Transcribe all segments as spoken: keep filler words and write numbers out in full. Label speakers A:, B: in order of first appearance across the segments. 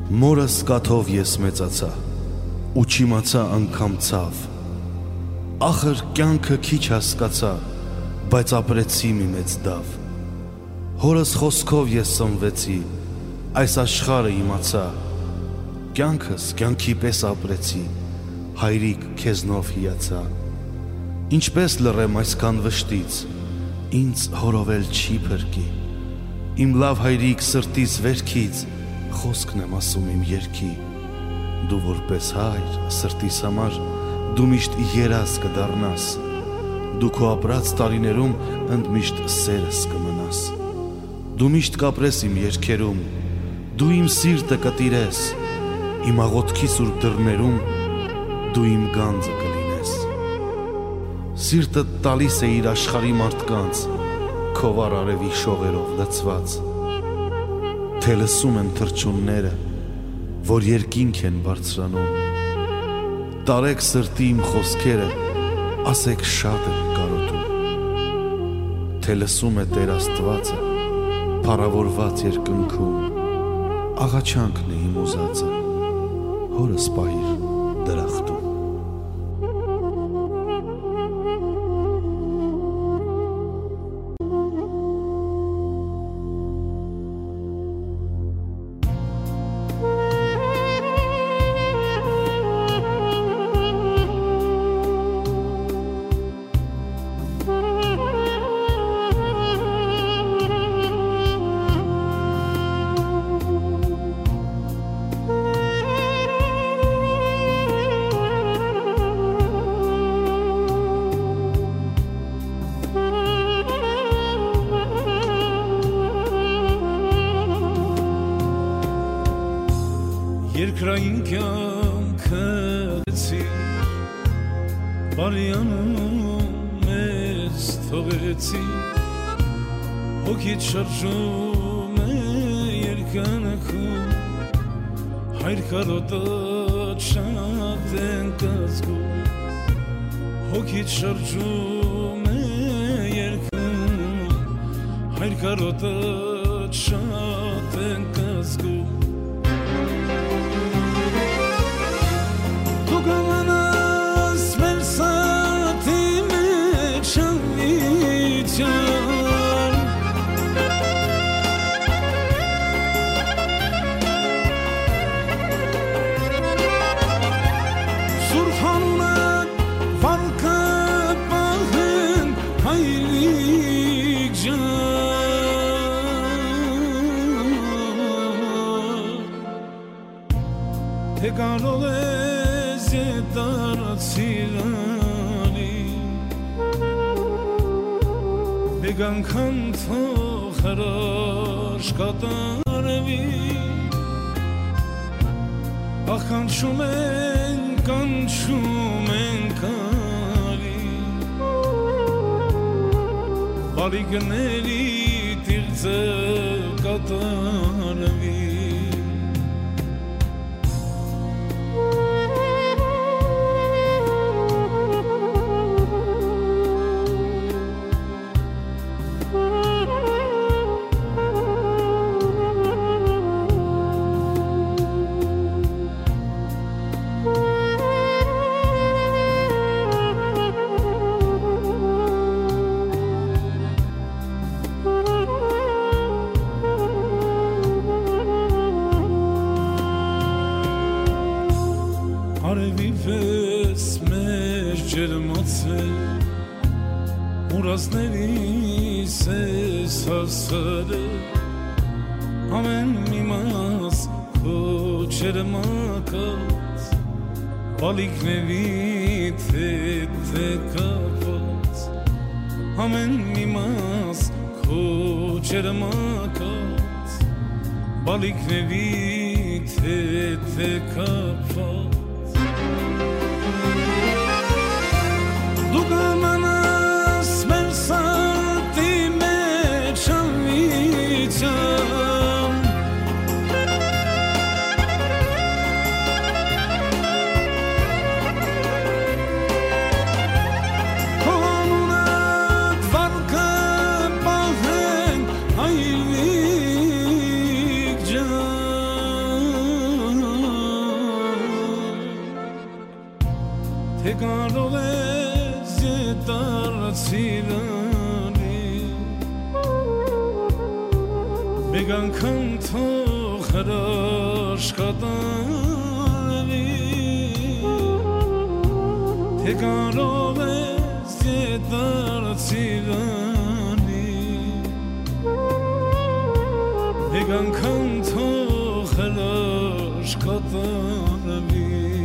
A: Մորս կաթով ես մեծացա, ու չիմացա անգամ ցավ, ախր կյանքը քիչ հասկացա, բայց ապրեցի մի մեծ դավ, հորս խոսքով ես սնվեցի, այս աշխարհը իմացա, կյանքս կյանքի պես ապրեցի, հայրիկ քեզնով հիացա, ինչպես լռեմ այսքան վշտից, ինձ հորովել չի փրկի, իմ լավ հայրիկ սրտից վերքից, խոսքն եմ ասում իմ երգի, դու որպես հայր սրտիս համար, դու միշտ երազ կդառնաս, դու քո ապրած տարիներում ընդմիշտ սերս կմնաս, դու միշտ կապրես իմ երգերում, դու իմ սիրտը կտիրես, իմ աղոթքի սուրբ դռներում, դու իմ գանձը կլինես, սիրտը տալիս է իր աշխարհի մարդկանց, քո վառ արևի շողերով լցված, թե լսում եմ թռչունները, որ երկինք են բարձրանում, տարեք սրտի իմ խոսքերը, ասեք շատ եմ կարոտում, թե լսում է Տեր Աստվածը, փառավորված երկնքում, աղաչանքն է իմ ուզածը, հորս պահիր դրախտում։
B: Երկրային կյանքը լեցի, բարյանում մեզ թողեցի, հոգիդ շրջում է երկնքում, հայր կարոտոտ շատ ենք ազգում, հոգիդ շրջում է երկնքում, հայր կարոտոտ շատ ենք ազգում, թե կարող ես ետարացիր անի, մեկ անգամ թող հրաշ կատարվի, ախ կանչում են, կանչում են կարի, բարիքների տիղձը կատարվի, արևի պես մեր ջերմացել, ուրացներիս ես հասարել, ամեն մի մաս քո ջերմակած, բալիկներիդ հետ է կապած, ամեն մի մաս քո ջերմակած, բալիկներիդ հետ է կապած, դու կմանաս մեր սրտի մեջ անվիճան, քո անունդ վարկը պահենք հայրիկ ջան, թե կարող ես դարձիլանի մեկ անգամ թող հրաշքատանվի թե կարող ես դարձիլանի մեկ անգամ թող հրաշքատանվի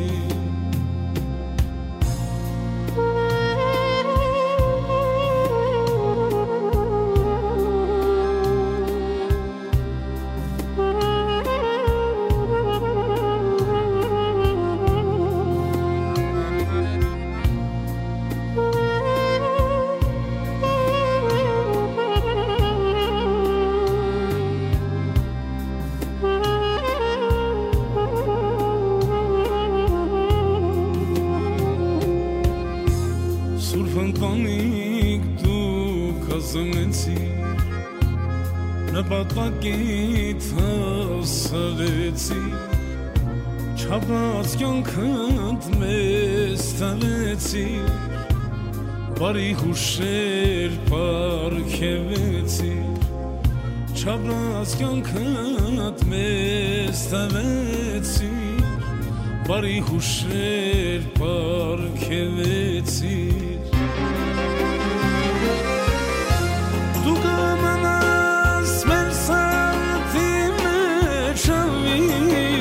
B: Ընտանիք դու կազմեցիր նպատակիդ հասարեցիր չափած կյանքդ մեզ տվեցիր բարի հուշեր պարգևեցիր չափած կյանքդ մեզ տվեցիր բարի հուշեր պարգևեցիր Դու կմնաս